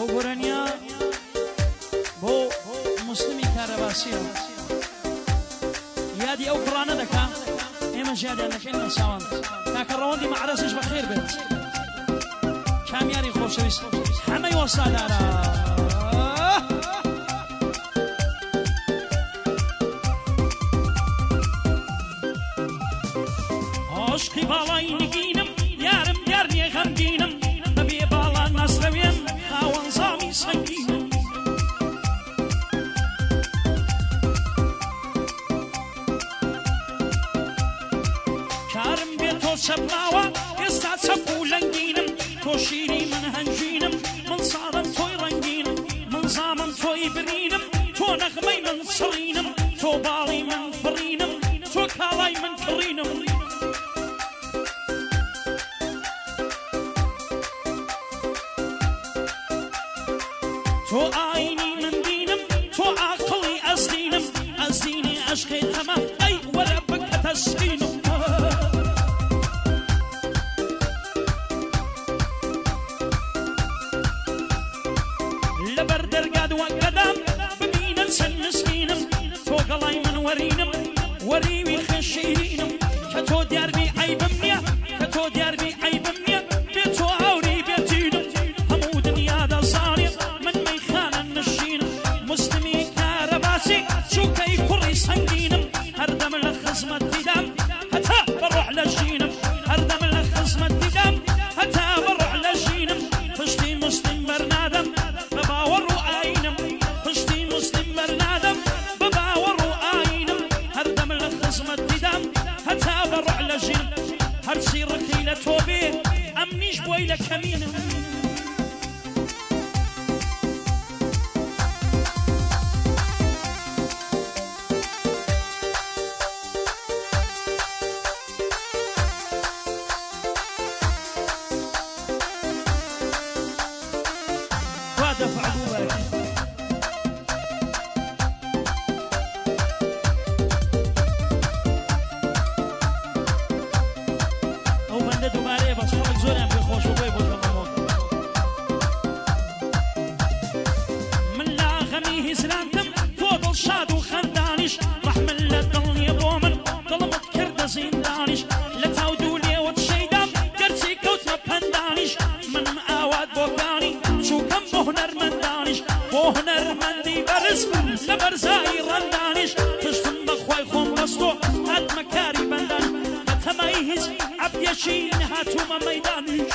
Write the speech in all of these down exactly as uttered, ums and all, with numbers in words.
ئەو گۆرانیا بۆ مسلمی کارەباسیە یادی ئەو کوڕانە دەکا ئێمە ژیادیان دەکەین لە چاوان کاکە ڕەوەندی مەعرەسیش بەخێر بێت کامیاری خۆشەویست هەمەی وەسادارە عشقی باڵای نگینم یارم یار نیە غەمگینم بەبێ باڵا ناسرەوێن خاوەن زامی سەنگینم کارم بێ تۆ چەپماوە ئێستا چەپ و لەنگینم تۆ شیری من هەنجینم من ساڵم تۆی ڕەنگینم من زامم تۆی برینم تۆ نەغمەی من چڕینم تۆ باڵی من فڕینم تۆ کاڵای من کڕینم تۆ ئاینی من دینم تۆ عاقڵی ئەزدینم ئەزدینی عەشقی تەمە ئەی وەرە بکە تەسکینم لەبەر دەرگاد وەکەدام ببینن چەند مسکینم تۆ گەڵای من وەرینم وەریوی خەشیرینم کە تۆ دیاربی عەیبم نییە کە تۆ دیاربی عەیبم نییە بێ تۆ ئاوری بێتینم هەموو دنیا دەزانێ من مەیخانە نشینم مسلمی کارەباسی چووکەی کوڕی سەنگینم هەردەم لە خزمەتیدام هەتا بەڕۆح لە ژینم هەردەم لە خزمەتیدام هەتا بەڕۆح لە ژینم پشتی مسلم بەرنادەم بە باوەڕ و ئاینم پشتی مسلم بەرنادەم بە باوەڕ و ئاینم هەردەم لە خزمەتیدام هەتا بەڕۆح لە ژینم هەرچی ڕقی لە تۆ بێ ئەمنیش بۆی لە کەمینم دفع أبوبك أو بندة دومارية بس خلق زوري أم بخوش وبوي بوش من لا غميه سلامتم فوضل شاد وخندانش رحم الله ضلني بومن ظلمت كرد زيندانش لتاودو لي وتشيدام قرتي كوتنا بندانش من مآوات بوكاني شو كم بهنر مندانش بهنر مندي برز لبرزاي رندانش تشتم بخواي خوم رستو هات مكاري بندان بتميز عبيشين هاتوما ميدانش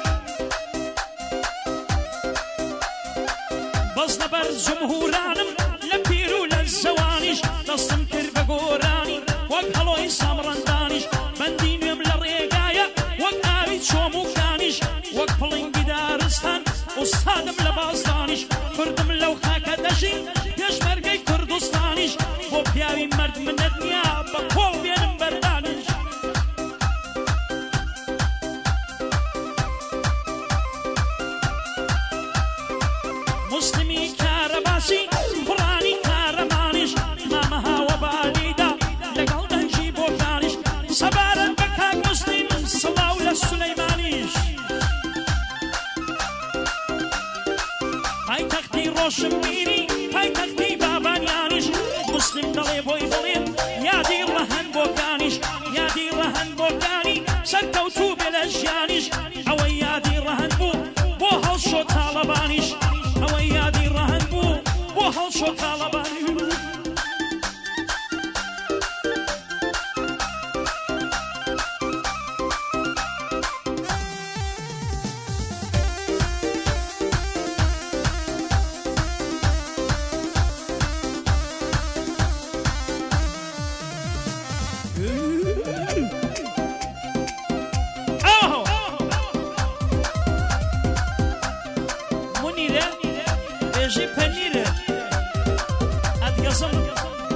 بس لبر جمهورانم لبيرو للزوانش دستم كر بقوراني وقهلوي سامرندانش بندين يملا ريقايا وقاوي شومو كانش وقفلين بدارستان استادم لبازدانش کردم لو خاکە دەژی پێشمەرگەی کوردستانیش بۆ پیاوی مرد منەت نییە بە کۆڵ بێنم بەردانش مسلمی کارەباسی کوڕانی کارەمانیش مامەهاوە بالیدا لەگەڵ دەنجی بۆکانیش سەبارەت بە کاک مسلیم سڵاو لە سولەیمانیش پایتەختی ڕۆشن میری پایتەختی بابانیانیش مسلم دەڵێ بۆی بڵێن یادی ڕەهەن بۆکانیش یادی ڕەهەن بۆکانی سەرکەوتوو بێ لە ژیانیش ئەوەی یادی ڕەهەن بوو بۆ هەڵشۆ تاڵەبانیش ئەوەی یادی ڕەهەن بوو بۆ هەڵشۆ تاڵەبانیش بێژی پەنیرە ئەدگەزم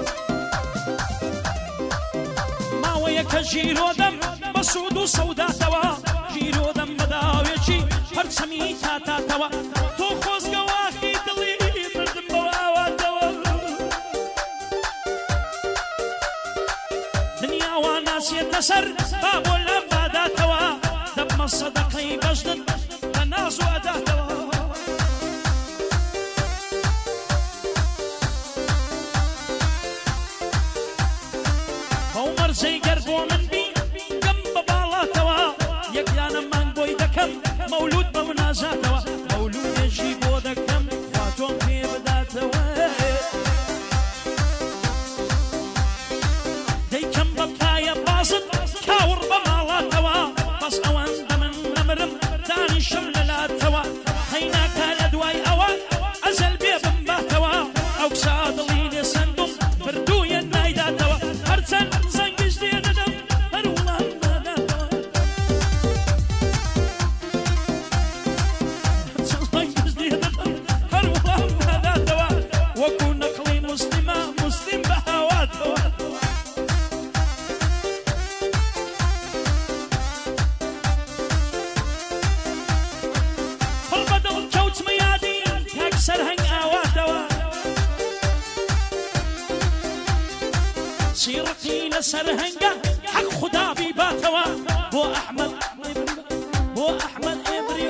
ماوەیە کە ژیرۆدەم بە سوود و سەوداتەوە ژیرۆدەم بەداوێکی پەرچەمی تاتاتەوە تۆ خۆزگەواخی دڵی مردم بەواواتەوە دنیاوە ناسیێتە سەر با بۆ لە باداتەوە دەبمە سەدەقەی بەشدت بە ناز و ئەداتەوە ئەو مەرجەی گەر بۆ من بی گەم بە باڵاتەوە یەکیانە مانگ بۆی دەکەم مەولود بە مناجاتەوە مەولودێکی بۆ دەکەم خوا تۆم پێ بداتەوە دەیکەم بە پایە بازت کاوڕ بە ماڵاتەوە بەس ئەوان بە من نەمرم دانیشم لەلاتەوە هەیناکە لە دوای ئەوە ئەزەل بێ بمباتەوە ئەو کسا دڵی لێ سندوم بردوویە نایداتەوە هەرچەند زەنگش لێ دەدەم هەر وڵام ناداتەوە هەرچەند زەنگش لێ دەدەم هەر وڵام ناداتەوە وەکو نەقڵی موسلیمە موسلیم بە هاواتەوە پڕ بە دڵ کەوتمە یادی کاک سەرهەنگ ئاواتەوە سیڕقی لەسەر هەنگە حەق خودا بیباتەوە بۆ ئەحمەد بۆ ئەحمەد ئێبری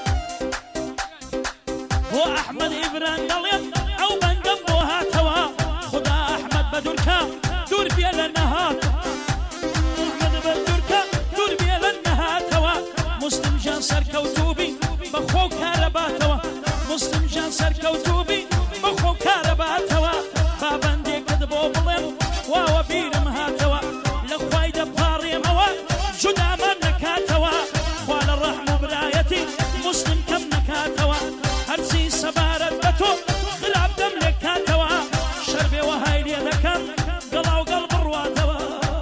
بۆ ئەحمەد ئیبران دەڵێم ئەو بەندەم بۆ هاتەوە خودا ئەحمەد بە دوورکە دوور بێ لە نەهات ئەحمەد بە دوورکە دوور بێ لە نەهاتەوە موسلیم جان سەرکەوتووبی بەخۆ کارەباتەوە موسلیم جان سەرکەوتووبی بەخۆ کارەباتەوە با بەندێکت بۆ بڵێم واوە بیرم هاتەوە لە خوای دەپاڕێمەوە جودامان نەکاتەوە خوا لە ڕەحم و برایەتی موسلیم کەم نەکاتەوە هەرچی سەبارەت بە تۆ خلاب دەم لێ کاتەوە شەر بێوە های لێ دەکەم گەڵاو گەڵ بڕواتەوە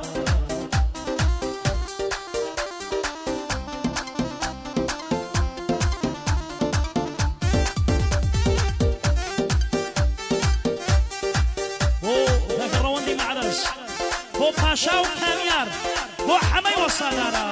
بۆ دەگەڕەوەندی معرەز بۆ پاشا و کامیار بۆ حەمەی وەسادارە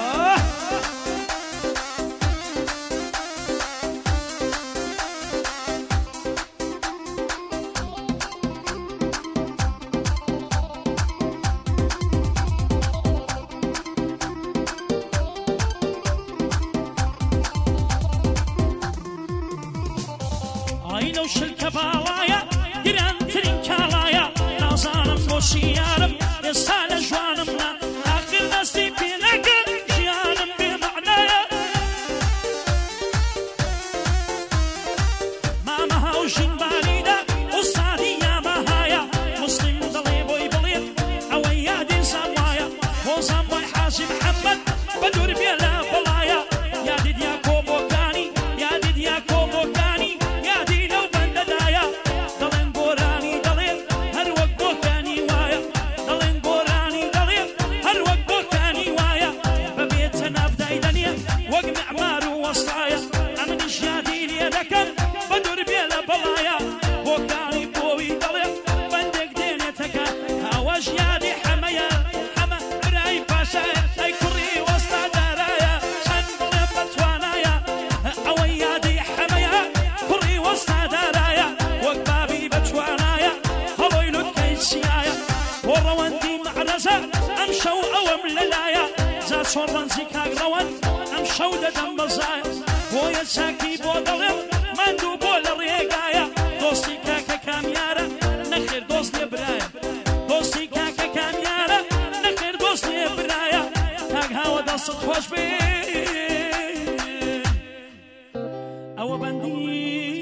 ئای لەو شلکە باڵایە گرانترین کاڵایە نازانم بۆ شیارم ئێستا لە جوانم نا ئاخر دەستی پێ نەکرد ژیانم بێمەعنایە مامە هاو ژینبانیدا ئوستادی یامەهایە موسلیم دەڵێ بۆی بڵێن ئەوەی یادی زانوایە بۆ زانوای حاجی محەممەد بە دوور بێ لە بەڵایە یادی دیا کۆبۆکانی یادی دیا کۆبۆکانی یادی لەو بەندەدایە دەڵێن گۆرانی دەڵێن هەر وەک بۆکانی وایە دەڵێن گۆرانی دەڵێن هەر وەک بۆکانی وایە بەبێتە نافدای دەنێ وەک معمار و وەستایە ئەمنیش یادی لێ دەکەم بە دوور بێ لە بەڵایە بۆکانی بۆوی دەڵێن بەندێک دێنێتەکە هاوەش یادی حەمەیە حەمە برای پاشایە ئەی کوڕی وەستادارایە چەند بڵێ بەتوانایە ئەوەی یادی حەمەیە کوڕی وەستادارایە وەک بابی بەتوانایە هەڵۆی لوتکەی چیایە بۆ ڕەوەندی معرەزە ئەم شەو ئەوەم لەلایە جا چۆن ڕەنجی کاک ڕەوەند ئەم شەو دەدەم بەزایە بۆیە چاکی بۆ دەڵێم ماندوو بۆ لە ڕێگایە دۆستی کاکە کامیارە نەخێر دۆست لێ برایە دۆستی کاکە کامیارە نەخێر دۆست لێ برایە کاک هاوە دەستت خۆش بێ ئەوە بەندی